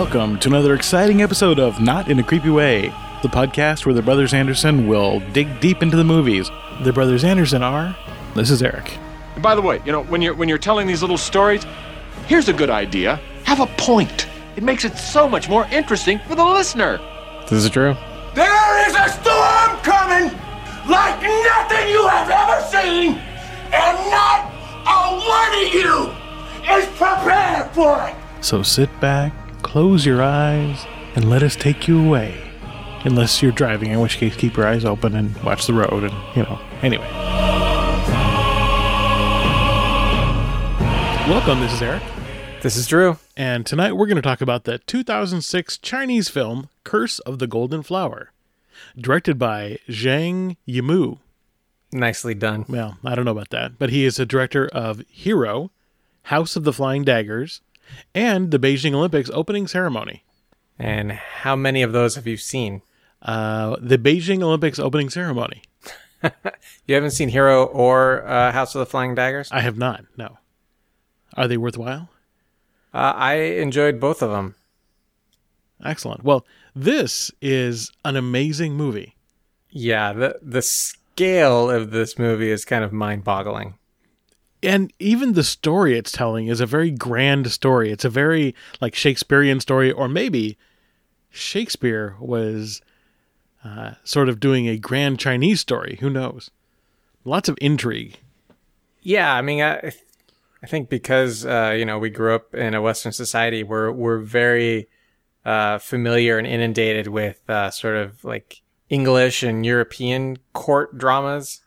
Welcome to another exciting episode of Not in a Creepy Way, the podcast where the Brothers Anderson will dig deep into the movies. The Brothers Anderson are... This is Eric. And by the way, when you're telling these little stories, here's a good idea. Have a point. It makes it so much more interesting for the listener. This is true. There is a storm coming like nothing you have ever seen, and not a one of you is prepared for it. So sit back, close your eyes, and let us take you away. Unless you're driving, in which case keep your eyes open and watch the road and, Anyway. Welcome, this is Eric. This is Drew. And tonight we're going to talk about the 2006 Chinese film, Curse of the Golden Flower, directed by Zhang Yimou. Nicely done. Well, I don't know about that, but he is a director of Hero, House of the Flying Daggers, and the Beijing Olympics opening ceremony. And how many of those have you seen? The Beijing Olympics opening ceremony. You haven't seen Hero or House of the Flying Daggers? I have not, no. Are they worthwhile? I enjoyed both of them. Excellent. Well, this is an amazing movie. Yeah, the scale of this movie is kind of mind-boggling. And even the story it's telling is a very grand story. It's a very Shakespearean story, or maybe Shakespeare was sort of doing a grand Chinese story. Who knows? Lots of intrigue. Yeah, I mean, I think because we grew up in a Western society, we're very familiar and inundated with sort of like English and European court dramas.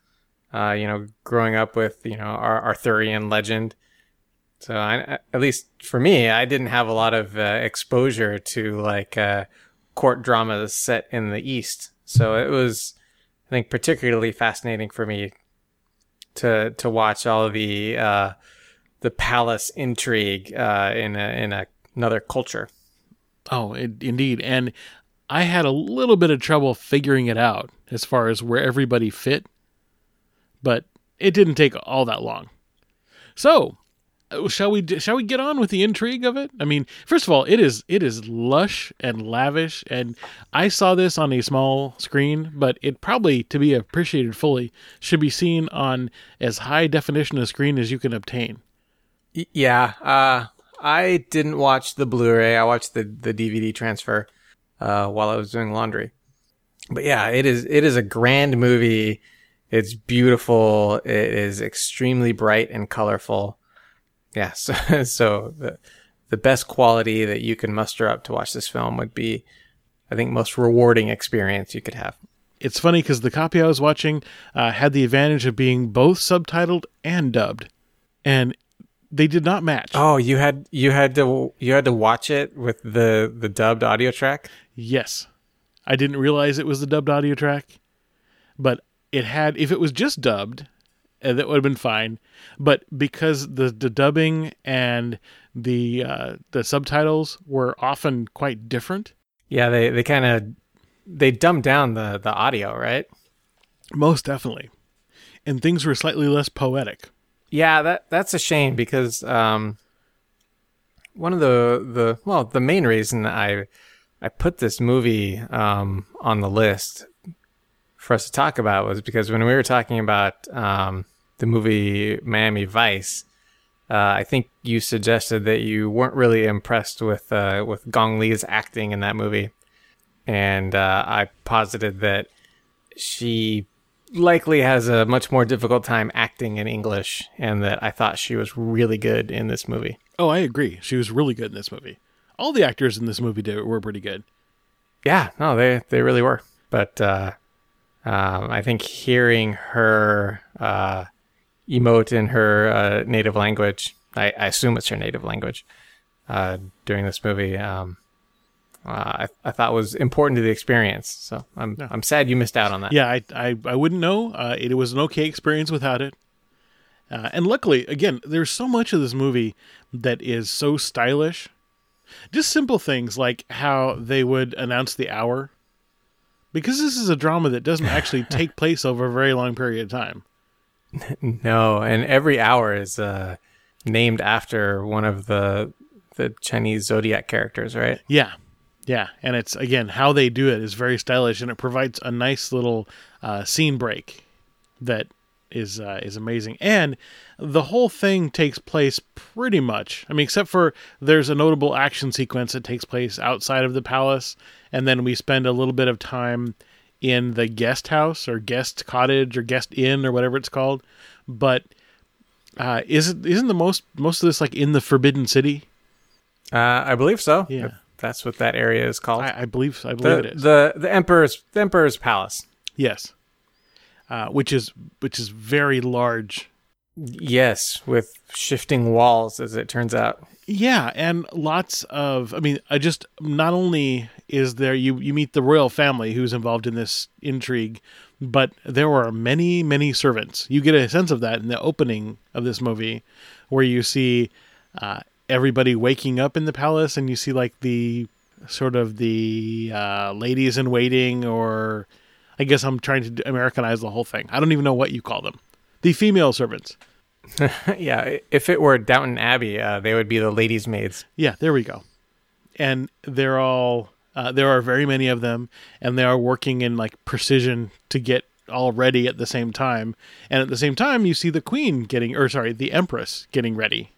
Growing up with, our Arthurian legend. So at least for me, I didn't have a lot of exposure to court dramas set in the East. So it was, I think, particularly fascinating for me to watch all of the palace intrigue in another culture. Oh, indeed. And I had a little bit of trouble figuring it out as far as where everybody fit. But it didn't take all that long. So, shall we get on with the intrigue of it? I mean, first of all, it is lush and lavish, and I saw this on a small screen, but it probably, to be appreciated fully, should be seen on as high definition a screen as you can obtain. Yeah, I didn't watch the Blu-ray. I watched the DVD transfer while I was doing laundry. But yeah, it is a grand movie. It's beautiful. It is extremely bright and colorful. Yeah, so the best quality that you can muster up to watch this film would be, I think, most rewarding experience you could have. It's funny because the copy I was watching had the advantage of being both subtitled and dubbed, and they did not match. Oh, you had to watch it with the dubbed audio track? Yes, I didn't realize it was the dubbed audio track, but it had, if it was just dubbed, that would have been fine. But because the dubbing and the subtitles were often quite different. Yeah, they dumbed down the audio, right? Most definitely. And things were slightly less poetic. Yeah, that's a shame because one of the main reason I put this movie on the list for us to talk about was because when we were talking about the movie Miami Vice, I think you suggested that you weren't really impressed with Gong Li's acting in that movie, and I posited that she likely has a much more difficult time acting in English, and that I thought she was really good in this movie. Oh, I agree. She was really good in this movie. All the actors in this movie were pretty good. Yeah, no, they really were, but. I think hearing her emote in her native language, I assume it's her native language, during this movie, I thought was important to the experience. So I'm sad you missed out on that. Yeah, I wouldn't know. It was an okay experience without it. And luckily, again, there's so much of this movie that is so stylish. Just simple things like how they would announce the hour. Because this is a drama that doesn't actually take place over a very long period of time. No, and every hour is named after one of the the Chinese zodiac characters, right? Yeah. Yeah. And it's, again, how they do it is very stylish, and it provides a nice little scene break that is amazing. And the whole thing takes place pretty much, I mean, except for there's a notable action sequence that takes place outside of the palace, and then we spend a little bit of time in the guest house or guest cottage or guest inn or whatever it's called. But isn't the most of this like in the Forbidden City? I believe so. Yeah. If that's what that area is called. I believe it is. The Emperor's palace. Yes. Which is very large. Yes, with shifting walls, as it turns out. Yeah, and lots of, I mean, not only is there, you meet the royal family who's involved in this intrigue, but there are many, many servants. You get a sense of that in the opening of this movie, where you see everybody waking up in the palace, and you see like the sort of the ladies in waiting, or I guess I'm trying to Americanize the whole thing. I don't even know what you call them. The female servants. Yeah, if it were Downton Abbey, they would be the ladies' maids. Yeah, there we go. And they're all, there are very many of them, and they are working in like precision to get all ready at the same time. And at the same time, you see the queen the empress getting ready.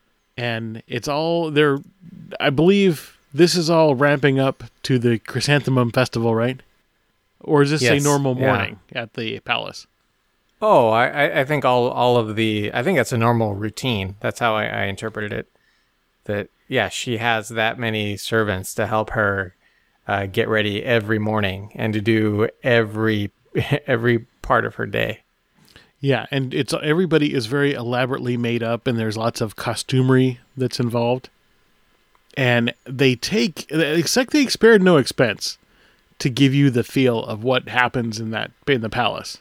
And it's all there. I believe this is all ramping up to the Chrysanthemum Festival, right? Or is this a normal morning at the palace? Oh, I think all of I think that's a normal routine. That's how I interpreted it. That, yeah, she has that many servants to help her get ready every morning and to do every part of her day. Yeah, and everybody is very elaborately made up, and there's lots of costumery that's involved. And they spared no expense to give you the feel of what happens in the palace.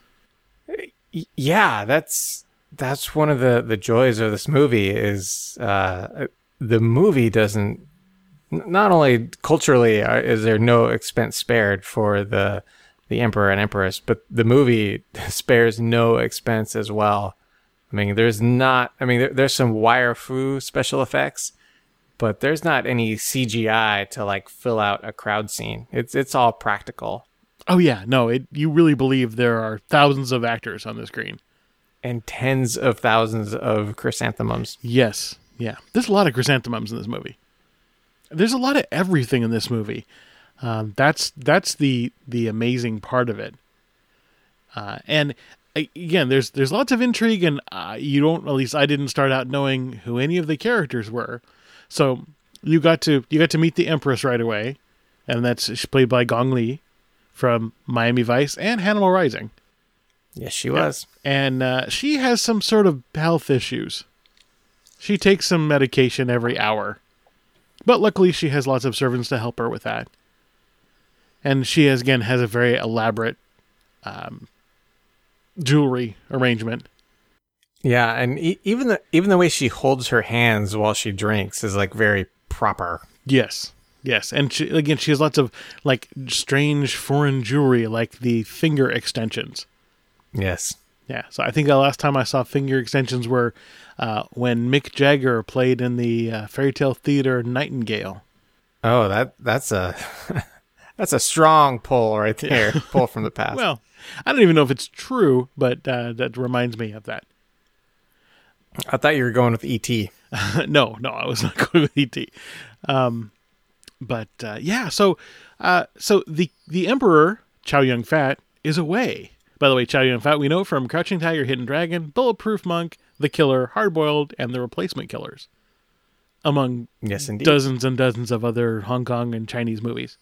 Yeah, that's one of the joys of this movie is the movie doesn't, not only culturally is there no expense spared for the emperor and empress, but the movie spares no expense as well. I mean, there's some wire-fu special effects, but there's not any CGI to like fill out a crowd scene. It's all practical. Oh yeah, no, you really believe there are thousands of actors on the screen. And tens of thousands of chrysanthemums. Yes, yeah. There's a lot of chrysanthemums in this movie. There's a lot of everything in this movie. That's the amazing part of it. And again, there's lots of intrigue, and you don't, at least I didn't start out knowing who any of the characters were. So you got to meet the Empress right away, and she's played by Gong Li from Miami Vice and Animal Rising. Yes, she was. And she has some sort of health issues. She takes some medication every hour. But luckily she has lots of servants to help her with that. And she has a very elaborate jewelry arrangement. Yeah, and even the way she holds her hands while she drinks is like very proper. Yes. Yes, and she has lots of like strange foreign jewelry, like the finger extensions. Yes. Yeah, so I think the last time I saw finger extensions were when Mick Jagger played in the Fairy Tale Theater Nightingale. Oh, that's a strong pull right there. Yeah. Pull from the past. Well, I don't even know if it's true, but that reminds me of that. I thought you were going with E.T. No, I was not going with E.T. But so the Emperor, Chow Yun-fat, is away. By the way, Chow Yun-fat we know from Crouching Tiger, Hidden Dragon, Bulletproof Monk, The Killer, Hardboiled, and The Replacement Killers, among dozens and dozens of other Hong Kong and Chinese movies.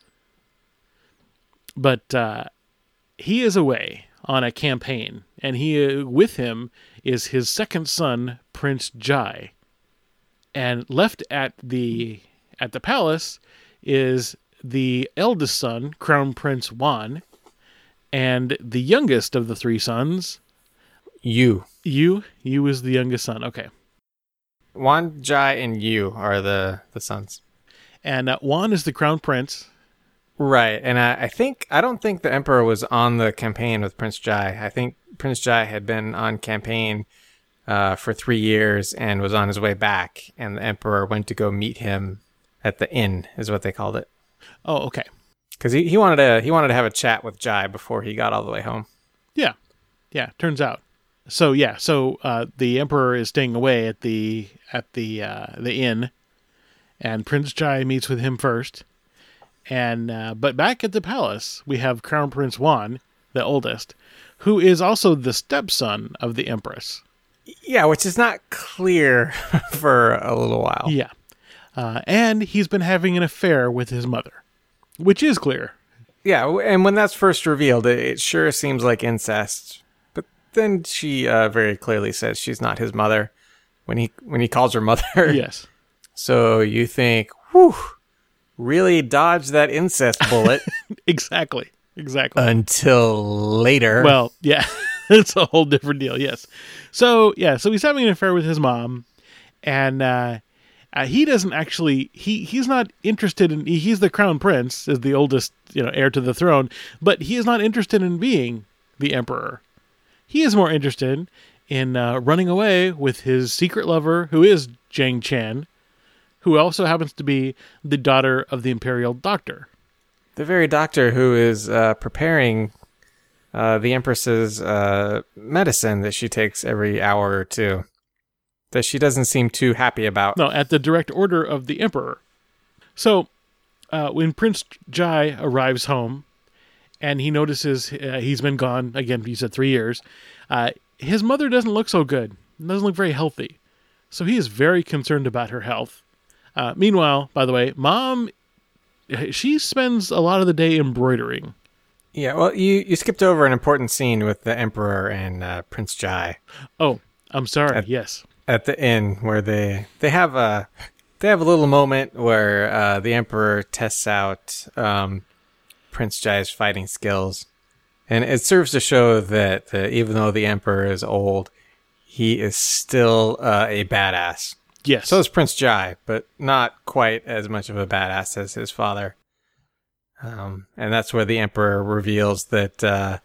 But he is away on a campaign, and with him is his second son, Prince Jai. And left at the palace is the eldest son, Crown Prince Wan, and the youngest of the three sons, Yu. Yu is the youngest son. Okay. Wan, Jai, and Yu are the sons. And Wan is the Crown Prince. Right. And I don't think the Emperor was on the campaign with Prince Jai. I think Prince Jai had been on campaign for 3 years and was on his way back, and the emperor went to go meet him at the inn, is what they called it. Oh, okay. Because he wanted to have a chat with Jai before he got all the way home. Yeah, turns out. So the emperor is staying away at the inn, and Prince Jai meets with him first. And but back at the palace, we have Crown Prince Juan, the oldest, who is also the stepson of the empress. Yeah, which is not clear for a little while. Yeah, and he's been having an affair with his mother, which is clear. Yeah, and when that's first revealed, it sure seems like incest. But then she very clearly says she's not his mother when he calls her mother. Yes. So you think, whew, really dodged that incest bullet. Exactly. Until later. Well, yeah, it's a whole different deal. Yes. So he's having an affair with his mom, and he doesn't actually. He's not interested in. He's the crown prince, as the oldest, heir to the throne, but he is not interested in being the emperor. He is more interested in running away with his secret lover, who is Jiang Chen, who also happens to be the daughter of the imperial doctor. The very doctor who is preparing the Empress's medicine that she takes every hour or two, that she doesn't seem too happy about. No, at the direct order of the emperor. So, when Prince Jai arrives home, and he notices he's been gone, again, he said 3 years, his mother doesn't look so good, doesn't look very healthy. So he is very concerned about her health. Meanwhile, by the way, Mom, she spends a lot of the day embroidering. Yeah, well, you skipped over an important scene with the Emperor and Prince Jai. Oh, I'm sorry. Yes, at the inn where they have a little moment where the Emperor tests out Prince Jai's fighting skills, and it serves to show that even though the Emperor is old, he is still a badass. Yes. So is Prince Jai, but not quite as much of a badass as his father. And that's where the Emperor reveals that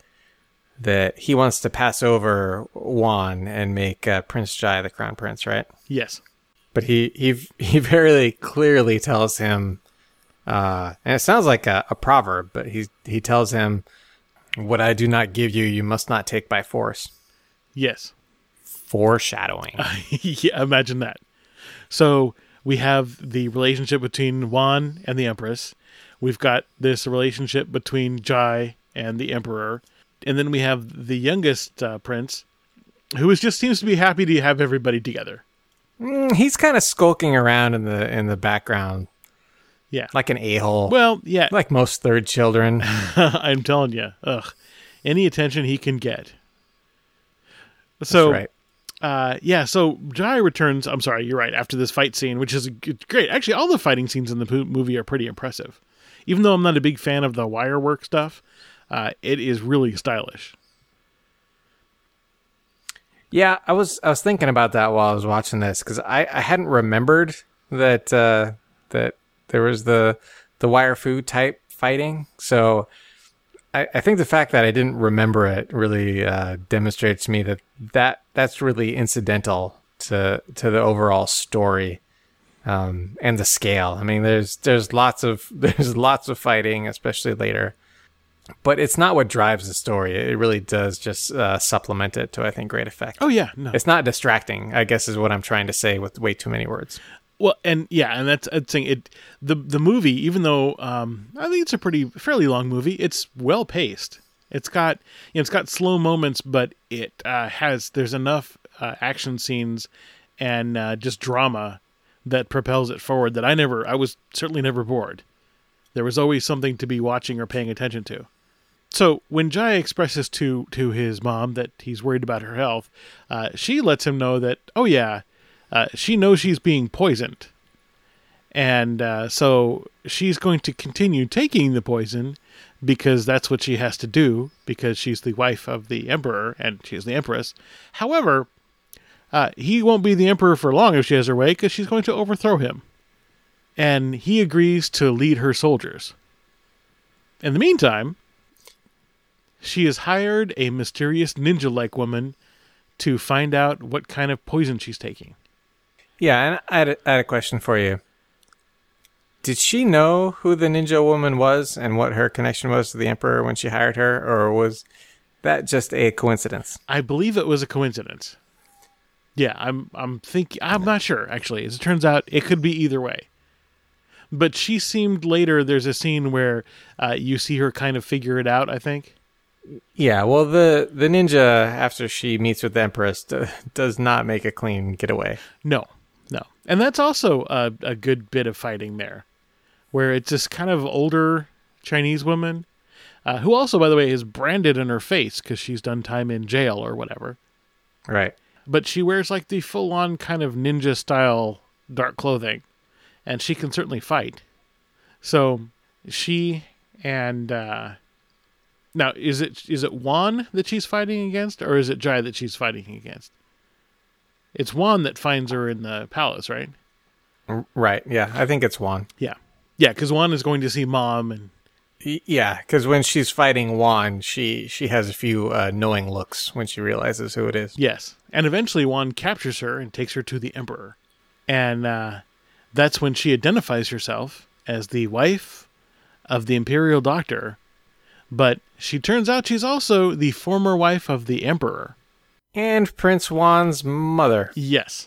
he wants to pass over Juan and make Prince Jai the crown prince, right? Yes. But he very clearly tells him, and it sounds like a proverb, but he tells him, "What I do not give you, you must not take by force." Yes. Foreshadowing. Yeah, imagine that. So we have the relationship between Juan and the Empress. We've got this relationship between Jai and the Emperor. And then we have the youngest prince, who just seems to be happy to have everybody together. He's kind of skulking around in the background. Yeah. Like an a-hole. Well, yeah. Like most third children. I'm telling you. Ugh. Any attention he can get. So, that's right. So Jai returns, I'm sorry, you're right, after this fight scene, which is great. Actually, all the fighting scenes in the movie are pretty impressive. Even though I'm not a big fan of the wire work stuff, it is really stylish. Yeah, I was thinking about that while I was watching this, because I hadn't remembered that that there was the wire fu type fighting. So I think the fact that I didn't remember it really demonstrates to me that's really incidental to the overall story and the scale. I mean, there's lots of fighting, especially later, but it's not what drives the story. It really does just supplement it to, I think, great effect. Oh yeah, no, it's not distracting, I guess, is what I'm trying to say with way too many words. Well, and that's I'd say it. The movie, even though I think it's a fairly long movie, it's well paced. It's got slow moments, but there's enough action scenes and just drama that propels it forward that I was certainly never bored. There was always something to be watching or paying attention to. So when Jai expresses to his mom that he's worried about her health, she lets him know that, she knows she's being poisoned. And so she's going to continue taking the poison because that's what she has to do, because she's the wife of the emperor and she's the empress. However, he won't be the emperor for long if she has her way, because she's going to overthrow him. And he agrees to lead her soldiers. In the meantime, she has hired a mysterious ninja-like woman to find out what kind of poison she's taking. Yeah, and I had a question for you. Did she know who the ninja woman was and what her connection was to the Emperor when she hired her, or was that just a coincidence? I believe it was a coincidence. Yeah, I'm not sure, actually. As it turns out, it could be either way. But she seemed later, there's a scene where you see her kind of figure it out, I think. Yeah, well, the ninja, after she meets with the Empress, does not make a clean getaway. No. And that's also a good bit of fighting there, where it's this kind of older Chinese woman, who also, by the way, is branded in her face because she's done time in jail or whatever. Right. But she wears like the full-on kind of ninja-style dark clothing, and she can certainly fight. So she and... now, is it Juan that she's fighting against, or is it Jai that she's fighting against? It's Juan that finds her in the palace, right? Right, yeah. I think it's Juan. Yeah, because Juan is going to see Mom. And yeah, because when she's fighting Juan, she has a few knowing looks when she realizes who it is. Yes, and eventually Juan captures her and takes her to the Emperor. And that's when she identifies herself as the wife of the Imperial Doctor. But she turns out she's also the former wife of the Emperor. And Prince Juan's mother. Yes.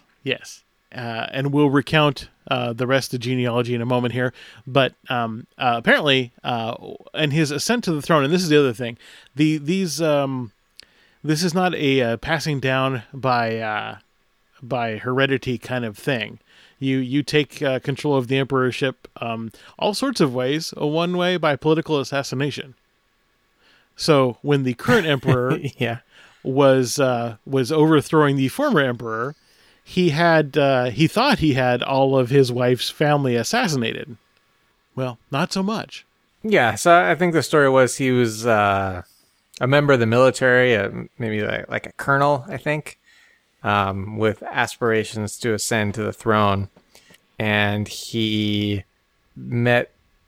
And we'll recount the rest of the genealogy in a moment here. But apparently, in his ascent to the throne, and this is the other thing, this is not a passing down by heredity kind of thing. You take control of the emperorship all sorts of ways. One way by political assassination. So when the current emperor was overthrowing the former emperor, he thought he had all of his wife's family assassinated. Well, not so much. Yeah, so I think the story was he was a member of the military, maybe like a colonel, I think, with aspirations to ascend to the throne, and he met,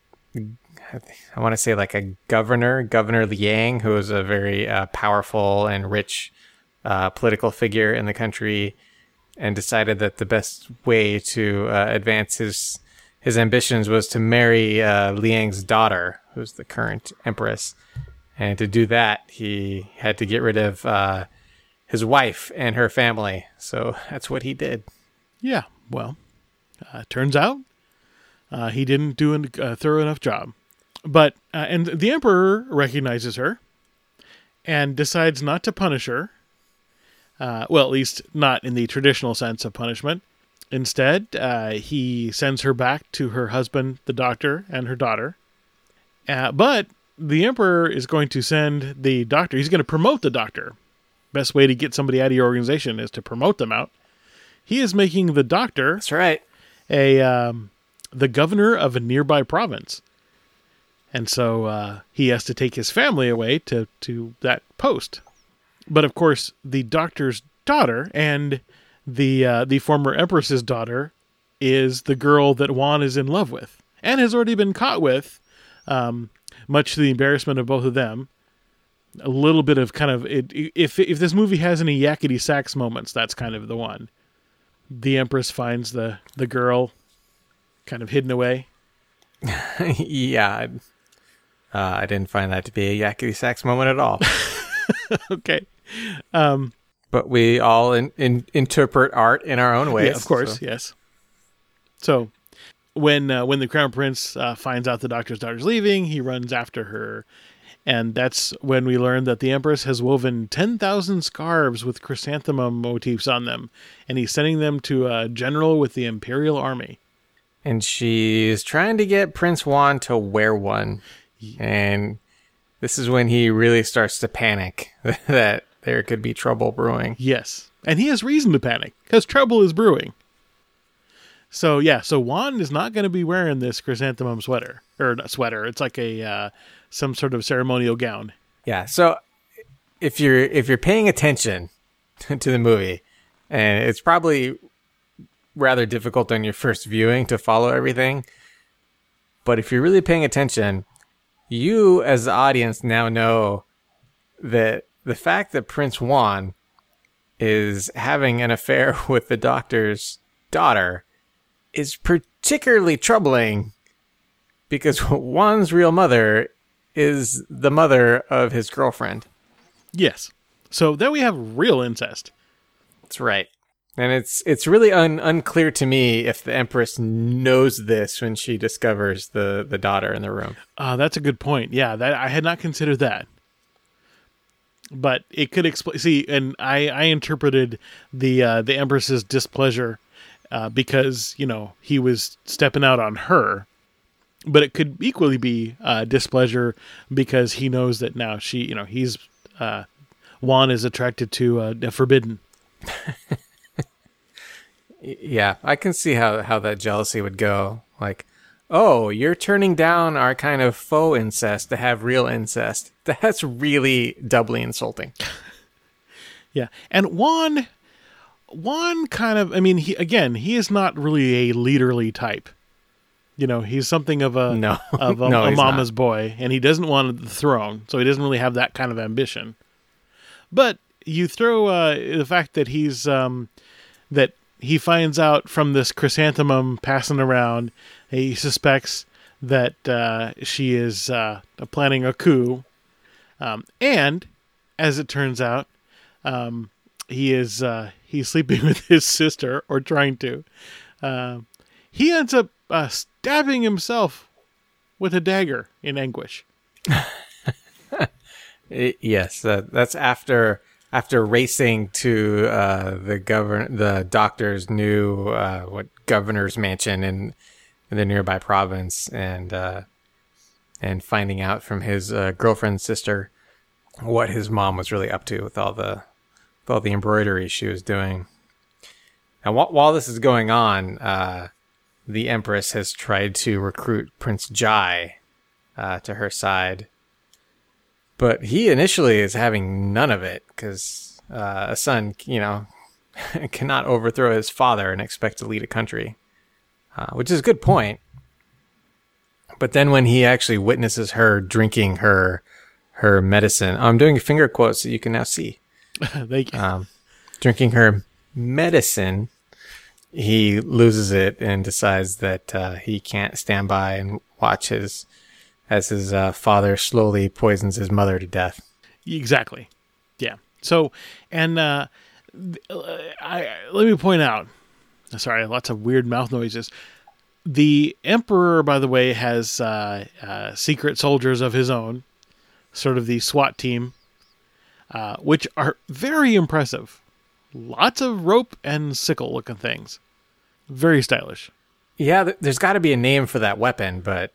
I want to say, like a Governor Liang, who was a very powerful and rich political figure in the country, and decided that the best way to advance his ambitions was to marry Liang's daughter, who's the current empress. And to do that, he had to get rid of his wife and her family. So that's what he did. Yeah, well, turns out he didn't do a thorough enough job. But and the emperor recognizes her and decides not to punish her. Well, at least not in the traditional sense of punishment. Instead, he sends her back to her husband, the doctor, and her daughter. But the emperor is going to send the doctor. He's going to promote the doctor. Best way to get somebody out of your organization is to promote them out. He is making the doctor... That's right. The governor of a nearby province. And so he has to take his family away to that post. But of course, the doctor's daughter and the former empress's daughter is the girl that Juan is in love with and has already been caught with, much to the embarrassment of both of them. A little bit of kind of if this movie has any yakety sax moments, that's kind of the one. The empress finds the girl kind of hidden away. Yeah, I didn't find that to be a yakety sax moment at all. Okay. But we all interpret art in our own ways. Yeah, of course, so. Yes. So when the crown prince finds out the doctor's daughter's leaving, he runs after her. And that's when we learn that the empress has woven 10,000 scarves with chrysanthemum motifs on them. And he's sending them to a general with the imperial army. And she's trying to get Prince Juan to wear one. And this is when he really starts to panic that there could be trouble brewing. Yes. And he has reason to panic, because trouble is brewing. So Juan is not going to be wearing this chrysanthemum sweater. Or not sweater, it's like a some sort of ceremonial gown. Yeah, so if you're paying attention to the movie, and it's probably rather difficult on your first viewing to follow everything, but if you're really paying attention, you as the audience now know that the fact that Prince Juan is having an affair with the doctor's daughter is particularly troubling because Juan's real mother is the mother of his girlfriend. Yes. So then we have real incest. That's right. And it's really unclear to me if the Empress knows this when she discovers the daughter in the room. That's a good point. Yeah, that I had not considered that. But it could explain. See, and I interpreted the Empress's displeasure because he was stepping out on her. But it could equally be displeasure because he knows that now he's Juan is attracted to Forbidden. Yeah, I can see how that jealousy would go. Like, oh, you're turning down our kind of faux incest to have real incest. That's really doubly insulting. Yeah, and Juan kind of, I mean, he is not really a leaderly type. He's something of a mama's boy, and he doesn't want the throne, so he doesn't really have that kind of ambition. But you throw the fact that that he finds out from this chrysanthemum passing around, he suspects that she is planning a coup, and as it turns out, he's sleeping with his sister, or trying to. He ends up stabbing himself with a dagger in anguish. Yes, that's after racing to the doctor's new governor's mansion in the nearby province, and finding out from his girlfriend's sister what his mom was really up to with all the embroidery she was doing. And while this is going on, the Empress has tried to recruit Prince Jai to her side. But he initially is having none of it because a son, cannot overthrow his father and expect to lead a country, which is a good point. But then when he actually witnesses her drinking her medicine, I'm doing finger quotes that you can now see. Thank you. Drinking her medicine, he loses it and decides that he can't stand by and watch as his father slowly poisons his mother to death. Exactly. Yeah. So, and let me point out, sorry, lots of weird mouth noises. The Emperor, by the way, has secret soldiers of his own, sort of the SWAT team, which are very impressive. Lots of rope and sickle looking things. Very stylish. Yeah, there's got to be a name for that weapon, but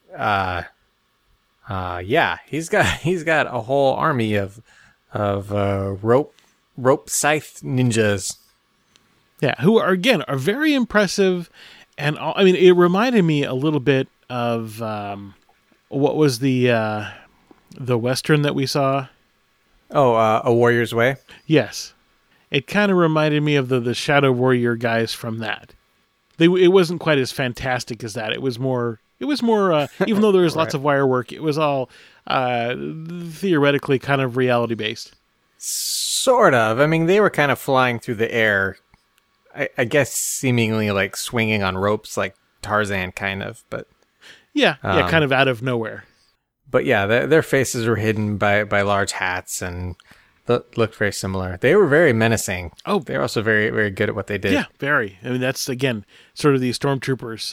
yeah, he's got a whole army of rope scythe ninjas. Yeah, who are very impressive, and I mean, it reminded me a little bit of what was the Western that we saw? Oh, A Warrior's Way? Yes. It kind of reminded me of the Shadow Warrior guys from that. It wasn't quite as fantastic as that. It was more, even though there was lots of wire work, it was all theoretically kind of reality based. Sort of. I mean, they were kind of flying through the air, I guess seemingly like swinging on ropes like Tarzan kind of, but... Yeah, kind of out of nowhere. But yeah, their faces were hidden by large hats and looked very similar. They were very menacing. Oh, they were also very, very good at what they did. Yeah, very. I mean, that's, again, sort of these stormtroopers,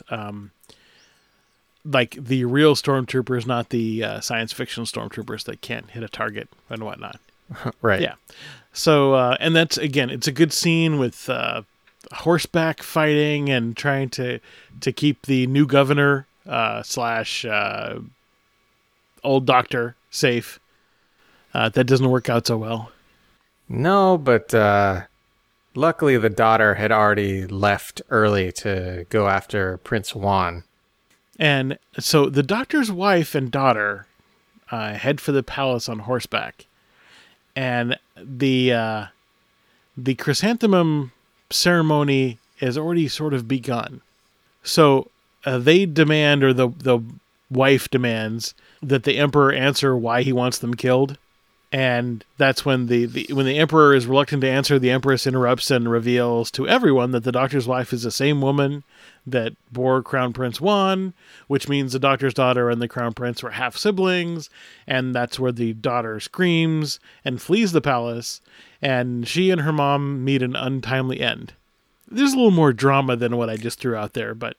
like the real stormtroopers, not the science fiction stormtroopers that can't hit a target and whatnot. Right. Yeah. So, and that's, again, it's a good scene with horseback fighting and trying to keep the new governor / old doctor safe. That doesn't work out so well. No, but luckily the daughter had already left early to go after Prince Juan. And so the doctor's wife and daughter head for the palace on horseback. And the chrysanthemum ceremony has already sort of begun. So they demand, or the wife demands, that the emperor answer why he wants them killed. And that's when when the emperor is reluctant to answer, the empress interrupts and reveals to everyone that the doctor's wife is the same woman that bore Crown Prince Juan, which means the doctor's daughter and the crown prince were half siblings. And that's where the daughter screams and flees the palace, and she and her mom meet an untimely end. There's a little more drama than what I just threw out there, but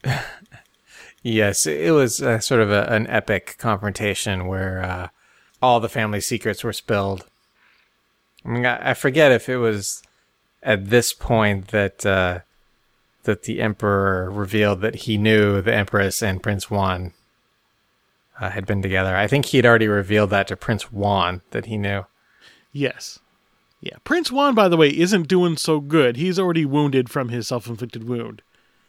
Yes, it was sort of an epic confrontation where all the family secrets were spilled. I mean, I forget if it was at this point that that the emperor revealed that he knew the empress and Prince Juan had been together. I think he'd already revealed that to Prince Juan, that he knew. yes. Yeah, Prince Juan, by the way, isn't doing so good. He's already wounded from his self-inflicted wound.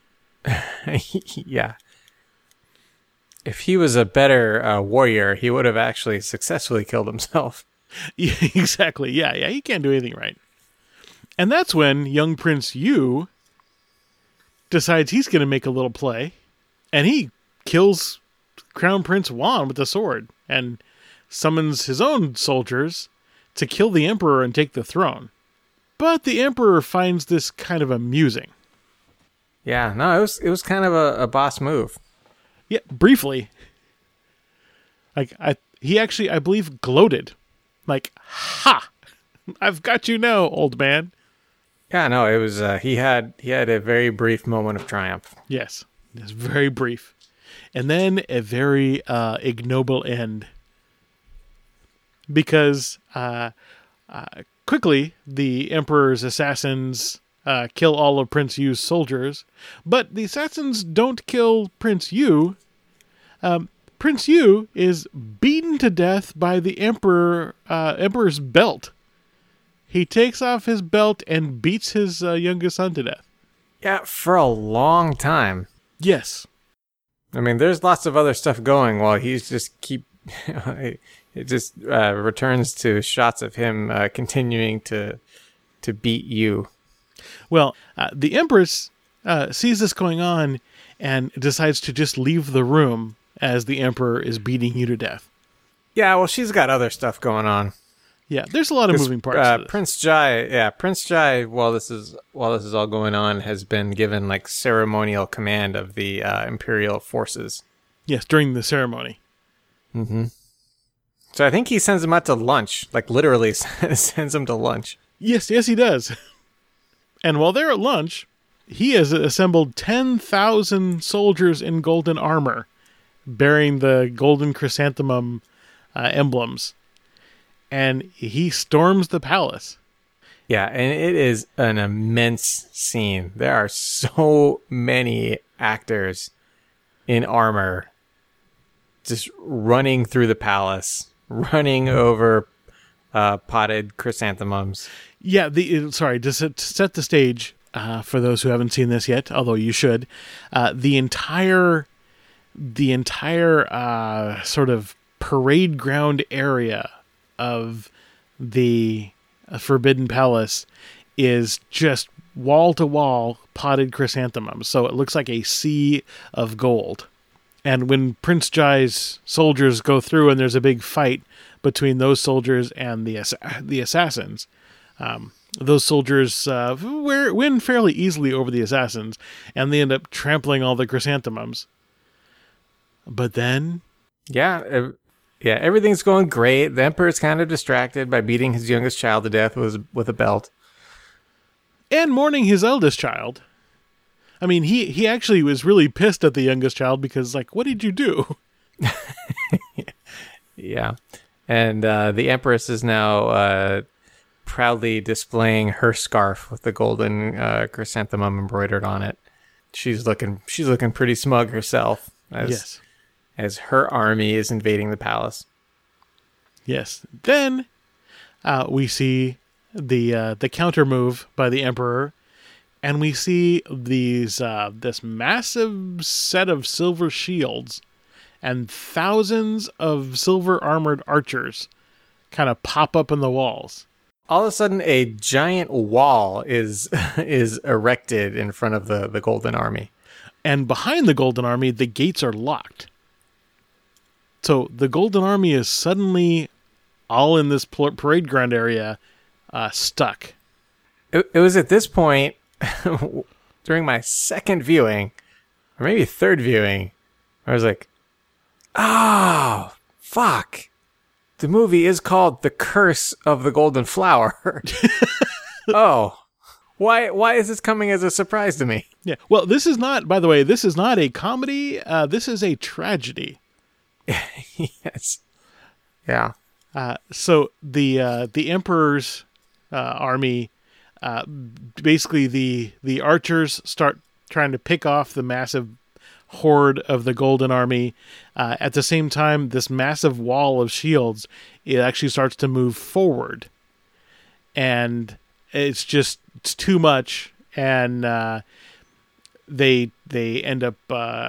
Yeah. If he was a better warrior, he would have actually successfully killed himself. Yeah, exactly. Yeah, he can't do anything right. And that's when young Prince Yu decides he's going to make a little play, and he kills Crown Prince Juan with a sword and summons his own soldiers to kill the emperor and take the throne. But the emperor finds this kind of amusing. Yeah, no, it was kind of a boss move. Yeah, briefly. Like, he actually, I believe, gloated. Like, ha! I've got you now, old man. Yeah, no, it was, he had a very brief moment of triumph. Yes, it's very brief. And then a very ignoble end. Because quickly, the emperor's assassins kill all of Prince Yu's soldiers, but the assassins don't kill Prince Yu. Prince Yu is beaten to death by the emperor's belt. He takes off his belt and beats his youngest son to death. Yeah, for a long time. Yes. I mean, there's lots of other stuff going while he's just it just returns to shots of him continuing to beat you. Well, the Empress sees this going on and decides to just leave the room as the Emperor is beating you to death. Yeah, well, she's got other stuff going on. Yeah, there's a lot of moving parts. To this. Prince Jai, while this is all going on, has been given like ceremonial command of the Imperial forces. Yes, during the ceremony. Mm-hmm. So I think he sends them out to lunch, like literally sends them to lunch. Yes, he does. And while they're at lunch, he has assembled 10,000 soldiers in golden armor, bearing the golden chrysanthemum emblems. And he storms the palace. Yeah, and it is an immense scene. There are so many actors in armor just running through the palace, running over potted chrysanthemums. Yeah, to set the stage for those who haven't seen this yet, although you should, the entire sort of parade ground area of the Forbidden Palace is just wall to wall potted chrysanthemums. So it looks like a sea of gold. And when Prince Jai's soldiers go through and there's a big fight between those soldiers and the assassins, those soldiers win fairly easily over the assassins, and they end up trampling all the chrysanthemums. But then... Yeah, everything's going great. The Emperor's kind of distracted by beating his youngest child to death with a belt. And mourning his eldest child. I mean, he actually was really pissed at the youngest child because, like, what did you do? Yeah. And the Empress is now proudly displaying her scarf with the golden chrysanthemum embroidered on it. She's looking pretty smug herself. As her army is invading the palace. Yes. Then we see the counter move by the Emperor, and we see this massive set of silver shields and thousands of silver armored archers kind of pop up in the walls. All of a sudden, a giant wall is erected in front of the Golden Army. And behind the Golden Army, the gates are locked. So the Golden Army is suddenly all in this parade ground area, stuck. It was at this point, during my second viewing, or maybe third viewing, I was like, oh, fuck. The movie is called The Curse of the Golden Flower. Oh, why is this coming as a surprise to me? Yeah. Well, this is not, by the way, this is not a comedy. This is a tragedy. Yes. Yeah. So the Emperor's army, basically the archers start trying to pick off the massive horde of the Golden Army. At the same time, this massive wall of shields, it actually starts to move forward, and it's too much, and they end up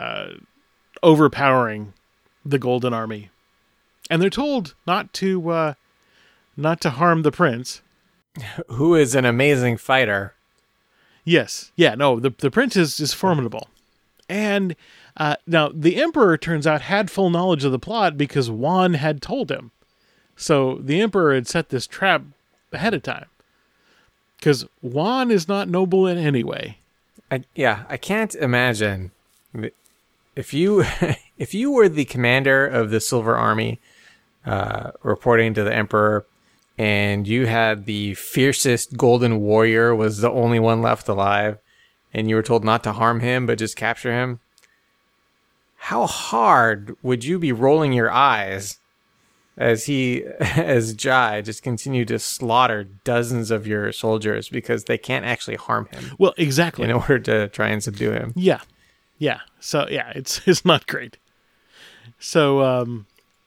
overpowering the Golden Army, and they're told not to harm the prince, who is an amazing fighter. Yes, yeah, no, the prince is formidable, and now the Emperor turns out had full knowledge of the plot because Juan had told him. So the Emperor had set this trap ahead of time, because Juan is not noble in any way. I can't imagine if you if you were the commander of the Silver Army, reporting to the Emperor, and you had the fiercest Golden Warrior was the only one left alive, and you were told not to harm him but just capture him. How hard would you be rolling your eyes as Jai just continued to slaughter dozens of your soldiers because they can't actually harm him? Well, exactly. In order to try and subdue him. Yeah. Yeah. So, yeah, it's not great. So,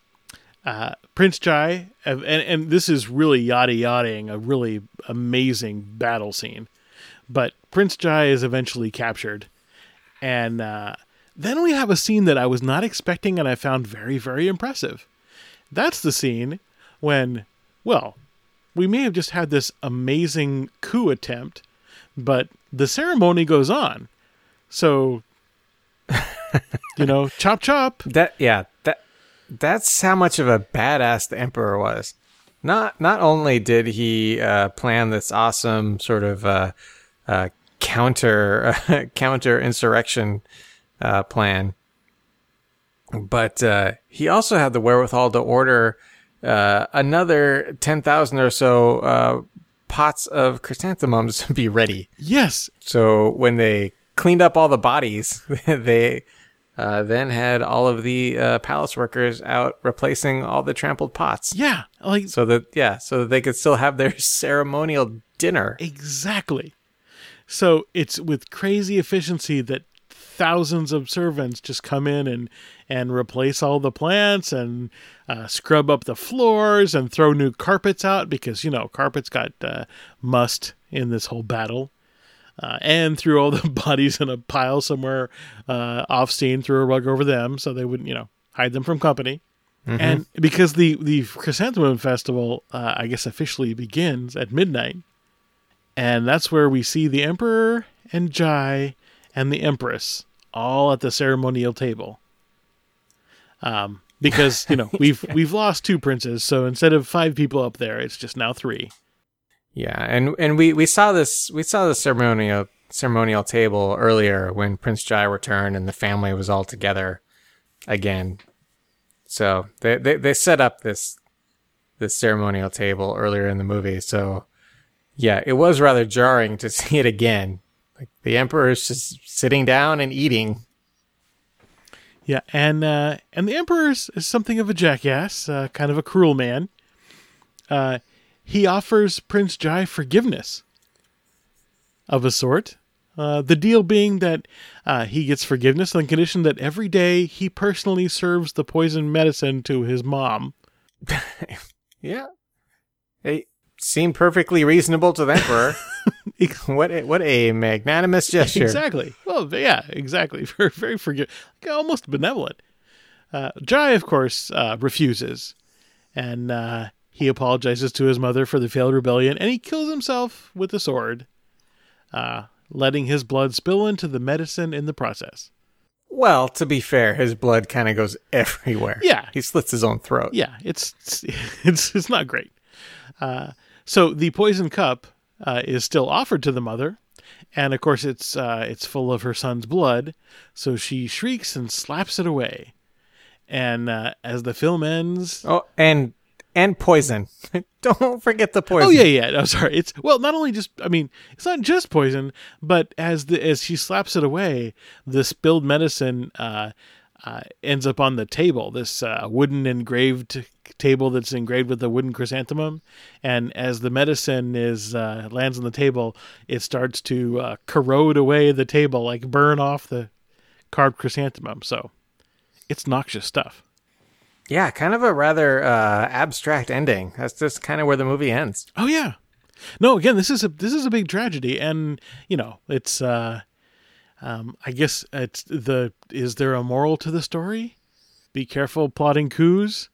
Prince Jai, and this is really yada-yadaing a really amazing battle scene, but Prince Jai is eventually captured, and then we have a scene that I was not expecting and I found very, very impressive. That's the scene when, well, we may have just had this amazing coup attempt, but the ceremony goes on. So, chop chop. That's how much of a badass the Emperor was. Not only did he plan this awesome sort of counter insurrection plan, but he also had the wherewithal to order another 10,000 or so pots of chrysanthemums to be ready. Yes. So when they cleaned up all the bodies, they then had all of the palace workers out replacing all the trampled pots. Yeah, so that they could still have their ceremonial dinner. Exactly. So it's with crazy efficiency that thousands of servants just come in and replace all the plants and scrub up the floors and throw new carpets out because, carpets got must in this whole battle. And threw all the bodies in a pile somewhere off scene, threw a rug over them so they wouldn't, hide them from company. Mm-hmm. And because the Chrysanthemum Festival, I guess, officially begins at midnight. And that's where we see the Emperor and Jai and the Empress all at the ceremonial table. Because, we've lost 2 princes, so instead of 5 people up there, it's just now 3. Yeah, and we saw the ceremonial table earlier when Prince Jai returned and the family was all together again. So they set up this ceremonial table earlier in the movie. So yeah, it was rather jarring to see it again. Like the Emperor is just sitting down and eating. Yeah, and the Emperor is something of a jackass, kind of a cruel man. He offers Prince Jai forgiveness of a sort. The deal being that he gets forgiveness on the condition that every day he personally serves the poison medicine to his mom. Yeah. It seemed perfectly reasonable to the Emperor. What a magnanimous gesture. Exactly. Well, yeah, exactly. Very almost benevolent. Jai, of course, refuses. And he apologizes to his mother for the failed rebellion, and he kills himself with a sword, letting his blood spill into the medicine in the process. Well, to be fair, his blood kind of goes everywhere. Yeah. He slits his own throat. Yeah, it's not great. So the poison cup is still offered to the mother, and of course it's full of her son's blood. So she shrieks and slaps it away. And as the film ends, Oh, and poison. Don't forget the poison. oh yeah, I'm sorry. It's not only just. I mean, it's not just poison, but as she slaps it away, the spilled medicine ends up on the table. This wooden engraved table that's engraved with a wooden chrysanthemum, and as the medicine lands on the table, it starts to corrode away the table, like burn off the carved chrysanthemum. So it's noxious stuff. Yeah, kind of a rather abstract ending. That's just kind of where the movie ends. Oh yeah. No, again, this is a big tragedy, and it's I guess is there a moral to the story? Be careful plotting coups.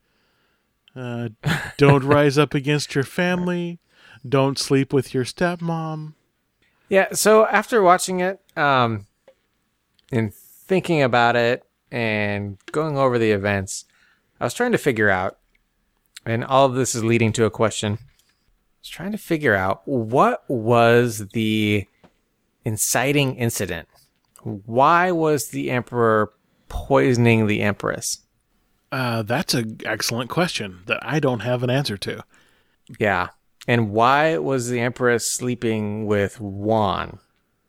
Don't rise up against your family. Don't sleep with your stepmom. Yeah, so after watching it, and thinking about it and going over the events, I was trying to figure out, and all of this is leading to a question. I was trying to figure out what was the inciting incident. Why was the emperor poisoning the empress? That's an excellent question that I don't have an answer to. Yeah. And why was the empress sleeping with Juan?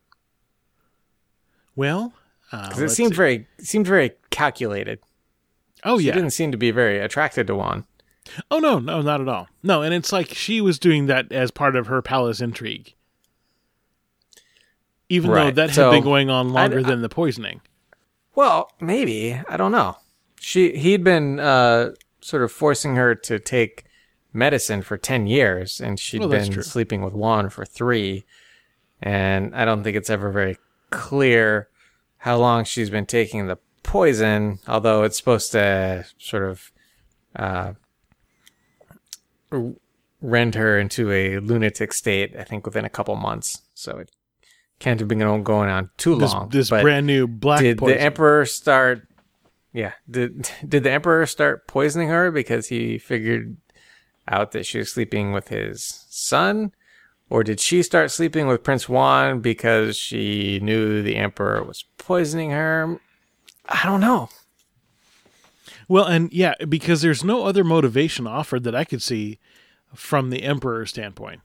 Well, Because it seemed very calculated. Oh She yeah. didn't seem to be very attracted to Juan. Oh no, not at all. No, and it's like she was doing that as part of her palace intrigue. Even though Right. that had So, been going on longer than the poisoning. Well, maybe. I don't know. He'd been sort of forcing her to take medicine for 10 years, and she'd Well, that's been true. sleeping with Juan for 3. And I don't think it's ever very clear how long she's been taking the poison, although it's supposed to sort of rend her into a lunatic state, I think, within a couple months. So it can't have been going on too long. This But brand new black did poison. the emperor start? Yeah, did the emperor start poisoning her because he figured out that she was sleeping with his son, or did she start sleeping with Prince Juan because she knew the emperor was poisoning her? I don't know. Well, and yeah, because there's no other motivation offered that I could see from the emperor's standpoint.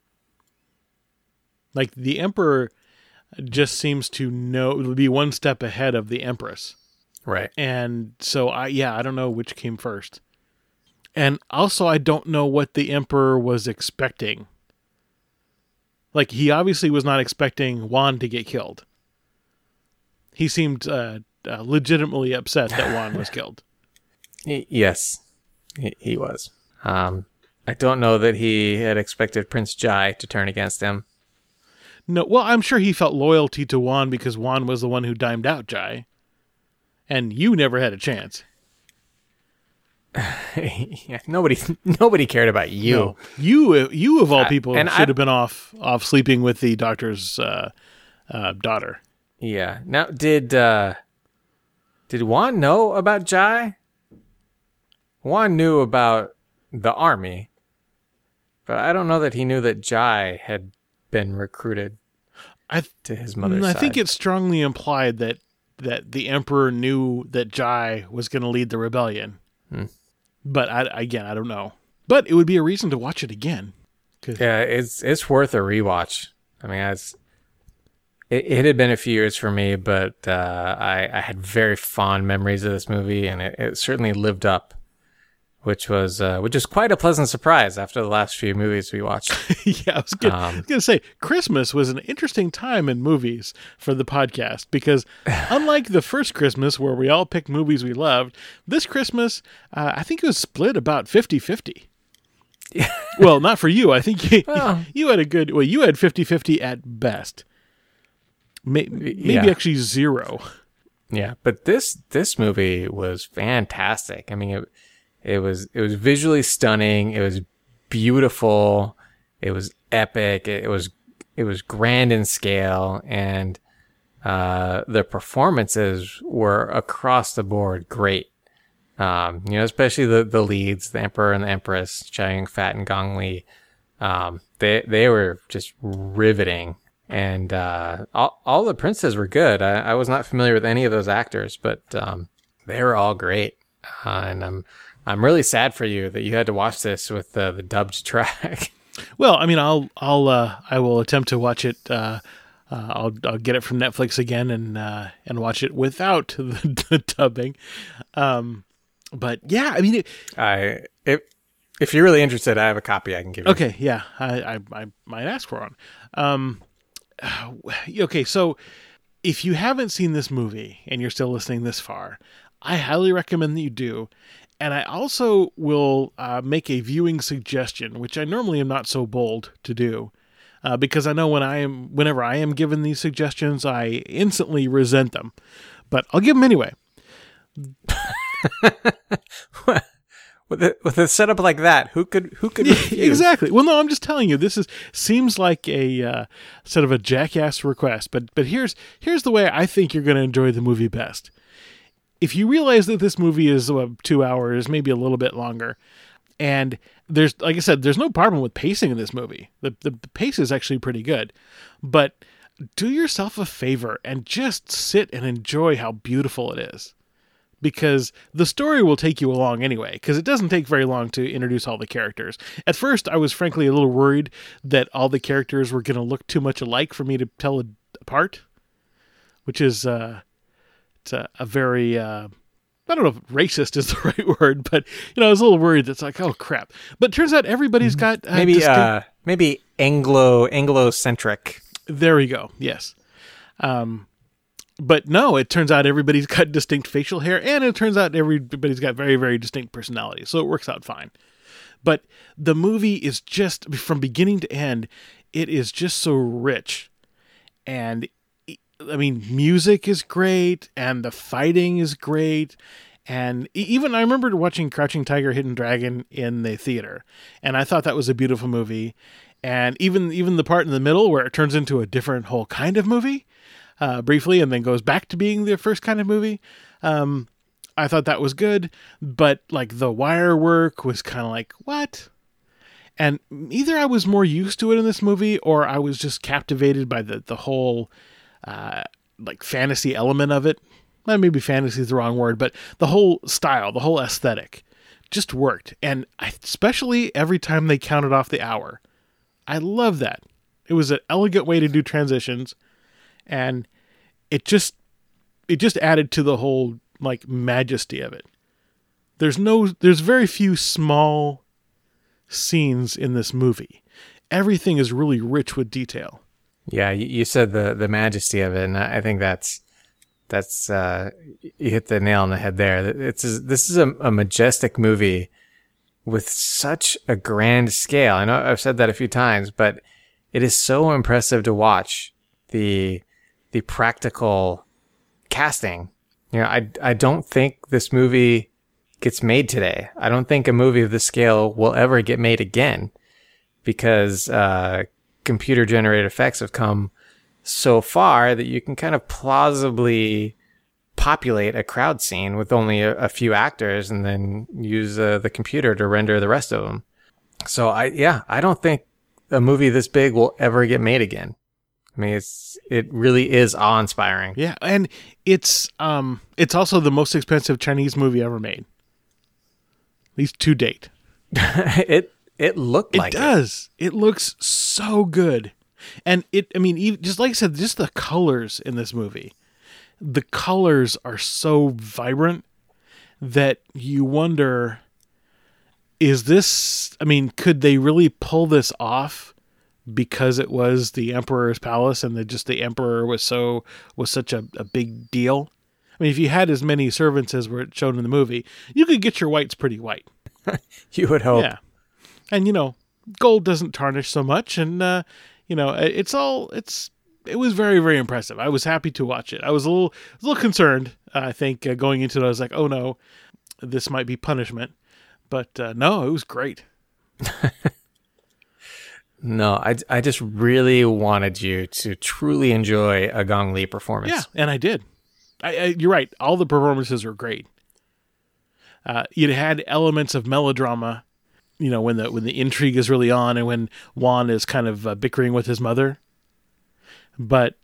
Like the emperor just seems to be one step ahead of the empress. Right. And so I don't know which came first. And also I don't know what the emperor was expecting. Like he obviously was not expecting Juan to get killed. He seemed legitimately upset that Juan was killed. Yes, he was. I don't know that he had expected Prince Jai to turn against him. No, well, I'm sure he felt loyalty to Juan because Juan was the one who dimed out Jai. And you never had a chance. Yeah, nobody cared about you. No. You of all people and should have been off sleeping with the doctor's daughter. Yeah. Now, did Juan know about Jai? Juan knew about the army, but I don't know that he knew that Jai had been recruited to his mother's I side. think it's strongly implied that the emperor knew that Jai was going to lead the rebellion. But I don't know. But it would be a reason to watch it again. Yeah, it's worth a rewatch. I mean, it had been a few years for me, but I had very fond memories of this movie, and it certainly lived up, which is quite a pleasant surprise after the last few movies we watched. Yeah, I was going to say, Christmas was an interesting time in movies for the podcast because unlike the first Christmas where we all picked movies we loved, this Christmas, I think it was split about 50-50. Well, not for you. I think you had you had 50-50 at best. Maybe actually 0. Yeah, but this movie was fantastic. I mean, it was visually stunning. It was beautiful. It was epic. It was grand in scale, and the performances were across the board great. Especially the leads, the Emperor and the Empress, Chow Yun-fat and Gong Li. They were just riveting. And all the princes were good. I was not familiar with any of those actors, but they were all great. And I'm really sad for you that you had to watch this with the dubbed track. Well, I mean, I will attempt to watch it. I'll get it from Netflix again and watch it without the dubbing. But yeah, I mean, if you're really interested, I have a copy I can give you. Okay, yeah, I might ask for one. Okay, so if you haven't seen this movie and you're still listening this far, I highly recommend that you do. And I also will make a viewing suggestion, which I normally am not so bold to do, because I know whenever I am given these suggestions, I instantly resent them. But I'll give them anyway. With a setup like that, who could refuse? Exactly. Well, no, I'm just telling you, this seems like a sort of a jackass request, but here's the way I think you're going to enjoy the movie best. If you realize that this movie is 2 hours, maybe a little bit longer, and there's, like I said, there's no problem with pacing in this movie. The pace is actually pretty good, but do yourself a favor and just sit and enjoy how beautiful it is. Because the story will take you along anyway, because it doesn't take very long to introduce all the characters. At first, I was frankly a little worried that all the characters were going to look too much alike for me to tell apart, which is it's a very, I don't know if racist is the right word, but I was a little worried. It's like, oh crap. But it turns out everybody's got maybe Anglo-centric. There we go. Yes. But no, it turns out everybody's got distinct facial hair, and it turns out everybody's got very, very distinct personalities, so it works out fine. But the movie is just, from beginning to end, it is just so rich. And, I mean, music is great, and the fighting is great, and even I remember watching Crouching Tiger, Hidden Dragon in the theater, and I thought that was a beautiful movie. And even the part in the middle where it turns into a different whole kind of movie, briefly, and then goes back to being the first kind of movie. I thought that was good, but like the wire work was kind of like, what? And either I was more used to it in this movie, or I was just captivated by the whole like fantasy element of it. Maybe fantasy is the wrong word, but the whole style, the whole aesthetic just worked. And especially every time they counted off the hour. I love that. It was an elegant way to do transitions. And it just added to the whole like majesty of it. There's very few small scenes in this movie. Everything is really rich with detail. Yeah, you said the majesty of it, and I think that's you hit the nail on the head there. This is a majestic movie with such a grand scale. I know I've said that a few times, but it is so impressive to watch the practical casting. I don't think this movie gets made today. I don't think a movie of this scale will ever get made again, because computer generated effects have come so far that you can kind of plausibly populate a crowd scene with only a few actors and then use the computer to render the rest of them. So I don't think a movie this big will ever get made again. I mean, it really is awe-inspiring. Yeah, and it's also the most expensive Chinese movie ever made, at least to date. It looked like it does. It looks so good, and just like I said, just the colors in this movie, the colors are so vibrant that you wonder, is this? I mean, could they really pull this off? Because it was the Emperor's palace, and the Emperor was such a big deal. I mean, if you had as many servants as were shown in the movie, you could get your whites pretty white. You would hope. Yeah, and gold doesn't tarnish so much, and it was very, very impressive. I was happy to watch it. I was a little concerned. I think going into it, I was like, oh no, this might be punishment, but no, it was great. No, I just really wanted you to truly enjoy a Gong Li performance. Yeah, and I did. You're right. All the performances were great. It had elements of melodrama, when the intrigue is really on and when Juan is kind of bickering with his mother. But,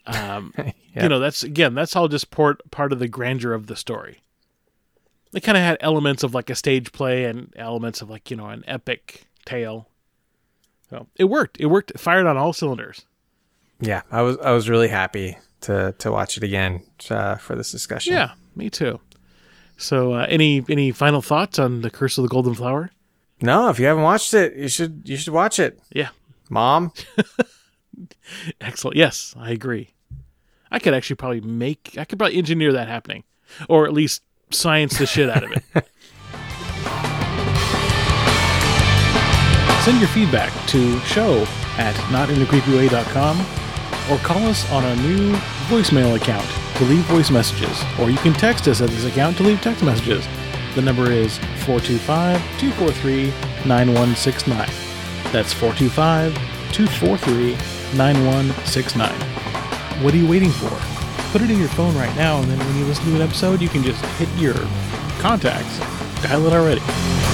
that's all just part of the grandeur of the story. It kind of had elements of like a stage play and elements of like, an epic tale. So it worked. It worked. It fired on all cylinders. Yeah, I was really happy to watch it again for this discussion. Yeah, me too. So any final thoughts on The Curse of the Golden Flower? No, if you haven't watched it, you should watch it. Yeah. Mom? Excellent. Yes, I agree. I could probably engineer that happening. Or at least science the shit out of it. Send your feedback to show@notinthecreepyway.com or call us on our new voicemail account to leave voice messages. Or you can text us at this account to leave text messages. The number is 425-243-9169. That's 425-243-9169. What are you waiting for? Put it in your phone right now, and then when you listen to an episode, you can just hit your contacts. Dial it already.